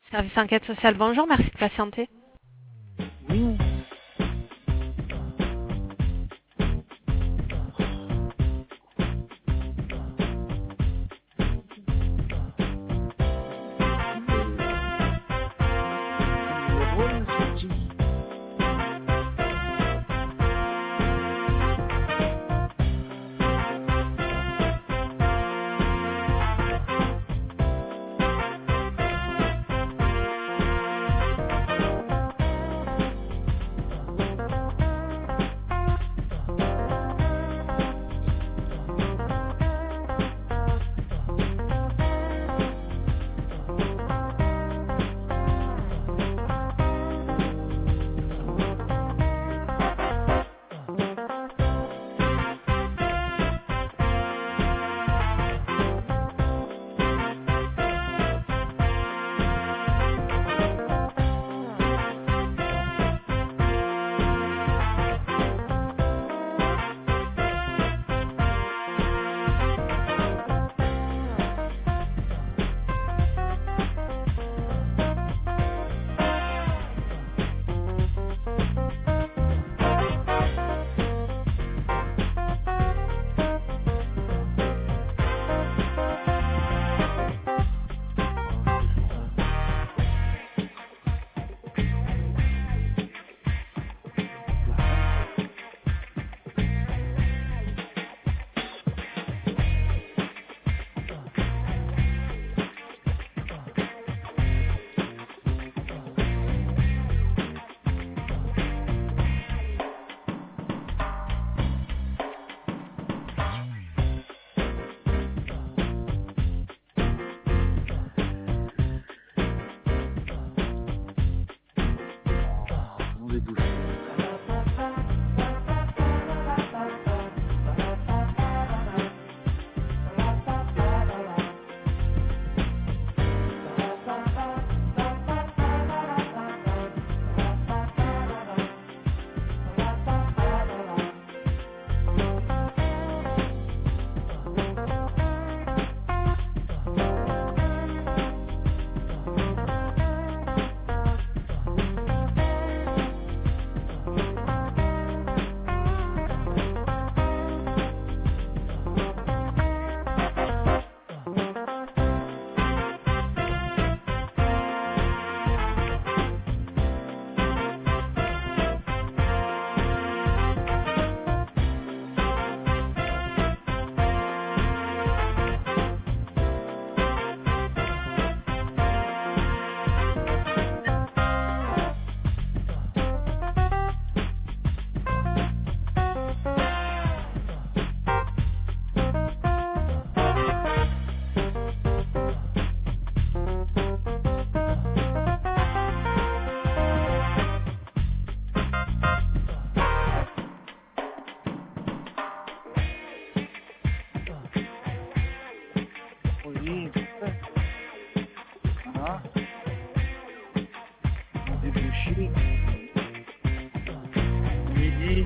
Service enquête sociale, bonjour, merci de patienter. Oui. Numéro est sorti. On est douze. Oui. Ah. Débouché. Midi.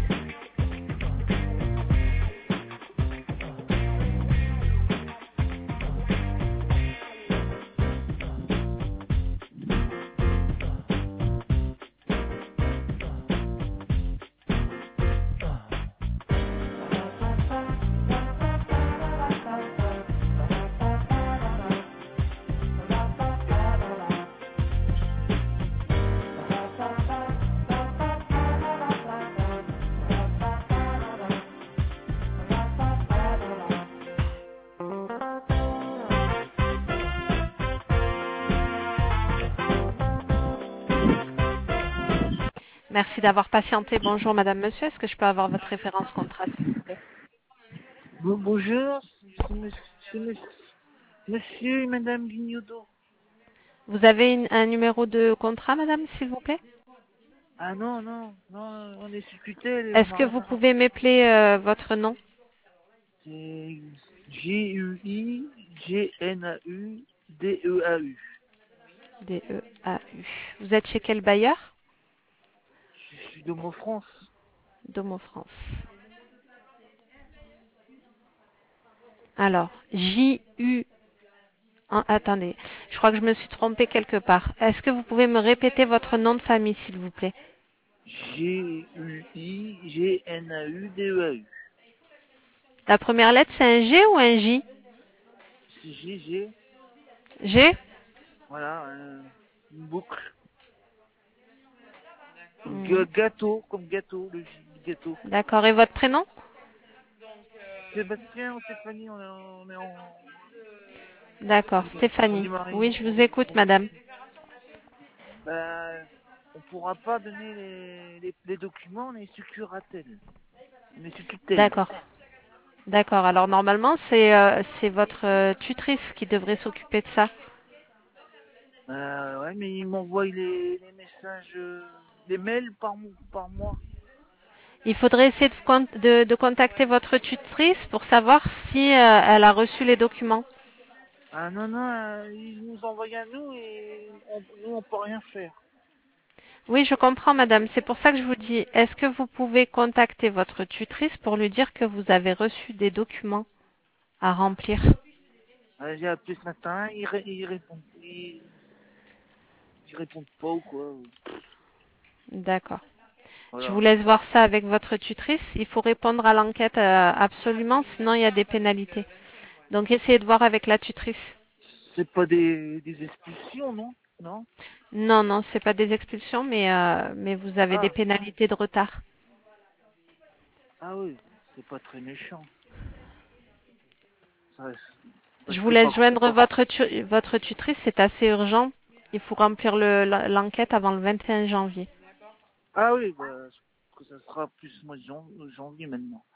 Merci d'avoir patienté, bonjour madame, monsieur, est-ce que je peux avoir votre référence contrat s'il vous plaît? Bonjour. C'est monsieur et madame Vignodo. Vous avez un numéro de contrat madame, s'il vous plaît? Ah non, non, non, on est discuté et on Est-ce n'a que vous rien. pouvez m'épeler votre nom? C'est Guignau. D-E-A-U. Vous êtes chez quel bailleur? Je suis de mon France. Domo France. Alors, J-U Attendez, je crois que je me suis trompée quelque part. Est-ce que vous pouvez me répéter votre nom de famille, s'il vous plaît? Guignau. La première lettre, c'est un G ou un J? C'est GG. G? Voilà, une boucle. Hmm, Gâteau, comme gâteau, le J, gâteau. d'accord. Et votre prénom? Sébastien ou Stéphanie, on est en... D'accord, On Stéphanie. dit Marie. Oui, je vous écoute, madame. Ben, on pourra pas donner les documents, on est sur Curatel. On est sur tutelle. D'accord. D'accord. Alors normalement, c'est votre tutrice qui devrait s'occuper de ça. Ouais, mais il m'envoie les messages, les mails par mois. Il faudrait essayer de contacter votre tutrice pour savoir si elle a reçu les documents. Ah non, non, il nous envoie à nous et nous on peut rien faire. Oui, je comprends, madame. C'est pour ça que je vous dis, est-ce que vous pouvez contacter votre tutrice pour lui dire que vous avez reçu des documents à remplir? J'ai appelé ce matin, ils répondent pas ou quoi. D'accord. Je vous Voilà. laisse voir ça avec votre tutrice. Il faut répondre à l'enquête absolument, sinon il y a des pénalités. Donc essayez de voir avec la tutrice. C'est pas des expulsions, non? Non? Non, non, c'est pas des expulsions, mais vous avez des Ah, pénalités de retard. ah oui, c'est pas très méchant. Ça, Je je vous sais pas laisse quoi. joindre votre tutrice, c'est assez urgent. Il faut remplir l'enquête avant le 21 janvier. Ah oui, bah, que ça sera plus mois de janvier maintenant.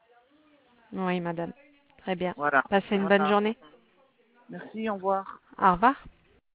Oui, madame. Très bien. Voilà. Passez une bonne Voilà. journée. Merci, au revoir. Au revoir.